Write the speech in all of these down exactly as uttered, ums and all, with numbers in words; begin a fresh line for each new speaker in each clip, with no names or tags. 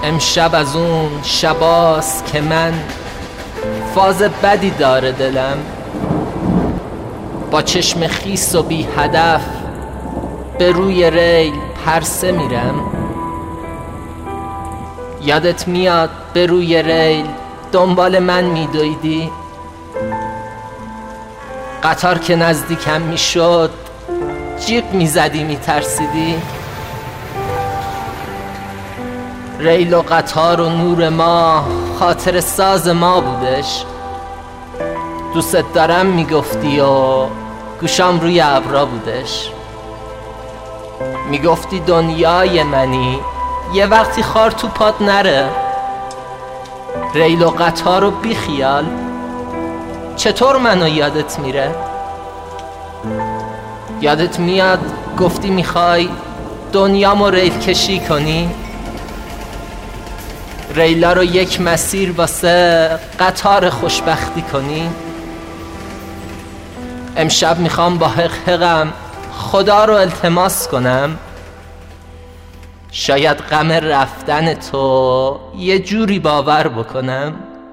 امشب از اون شباست که من فاز بدی داره دلم، با چشم خیس و بی هدف به روی ریل پرسه میرم. یادت میاد به روی ریل دنبال من میدویدی؟ قطار که نزدیکم میشد جیغ میزدی میترسیدی؟ ریل و قطار و نور ما خاطر ساز ما بودش. دوست دارم میگفتی و گوشام روی ابرا بودش. میگفتی دنیای منی، یه وقتی خار تو پات نره. ریل و قطار و بی خیال، چطور منو یادت میره؟ یادت میاد گفتی میخوای دنیامو ریل کشی کنی؟ ریلا رو یک مسیر واسه قطار خوشبختی کنی؟ امشب میخوام با حقحقم خدا رو التماس کنم، شاید غم رفتن تو یه جوری باور بکنم.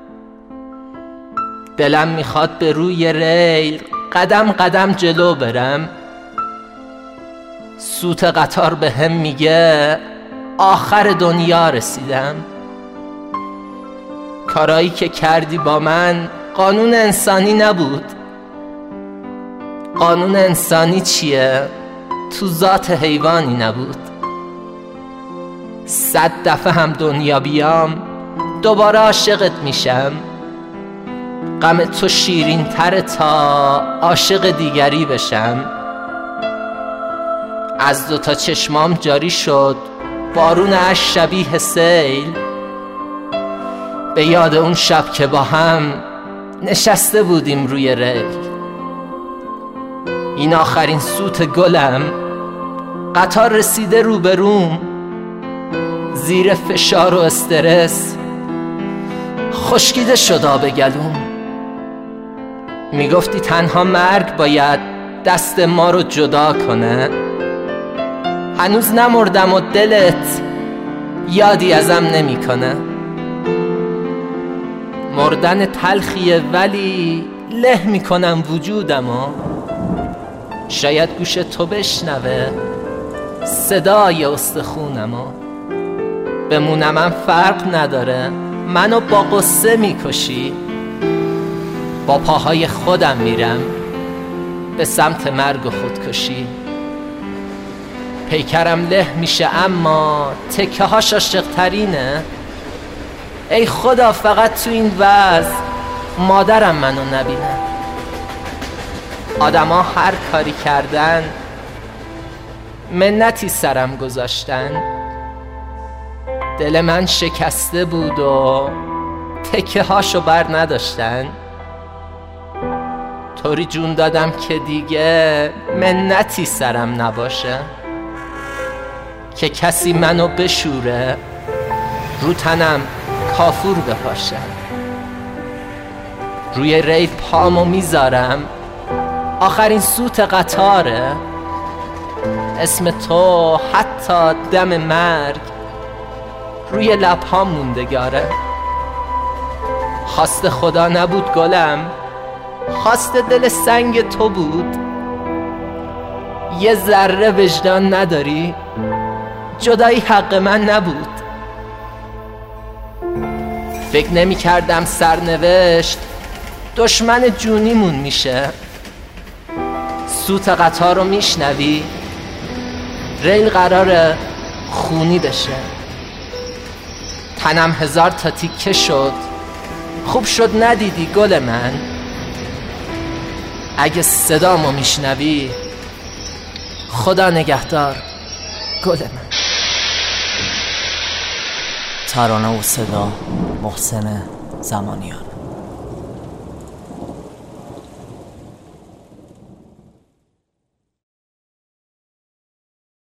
دلم میخواد به روی ریل قدم قدم جلو برم. سوت قطار به هم میگه آخر دنیا رسیدم. کارایی که کردی با من قانون انسانی نبود. قانون انسانی چیه؟ تو ذات حیوانی نبود. صد دفعه هم دنیا بیام دوباره عاشقت میشم. غم تو شیرین تره تا عاشق دیگری بشم. از دوتا چشمام جاری شد بارون اشک شبیه سیل، به یاد اون شب که با هم نشسته بودیم روی ریل. این آخرین سوت گلم، قطار رسیده روبروم. زیر فشار و استرس خشکیده شد آب گلوم. میگفتی تنها مرگ باید دست ما رو جدا کنه. هنوز نمردم و دلت یادی ازم نمی کنه. مردن تلخیه ولی له میکنم وجودمو. شاید گوش تو بشنوه صدای استخونمو. بمونم من فرق نداره، منو با قصه میکشی. با پاهای خودم میرم به سمت مرگ و خودکشی. پیکرم له میشه اما تکه هاش عاشق ترینه. ای خدا فقط تو این وضع مادرم منو نبینه. آدم ها هر کاری کردن منتی سرم گذاشتن. دل من شکسته بود و تکه هاشو بر نداشتن. طوری جون دادم که دیگه منتی سرم نباشه، که کسی منو بشوره رو تنم کافور بپاشه. روی ریل پامو میذارم، آخرین سوت قطاره. اسم تو حتی دم مرگ روی لبهام موندگاره. خواست خدا نبود گلم، خواست دل سنگ تو بود. یه ذره وجدان نداری؟ جدایی حق من نبود. فکر نمی کردم سرنوشت دشمن جونیمون میشه. سوت قطار رو میشنوی؟ ریل قراره خونی بشه. تنم هزار تا تیکه شد، خوب شد ندیدی گل من. اگه صدامو میشنوی خدا نگهدار گل من.
ترانه و صدا محسن زمانیان.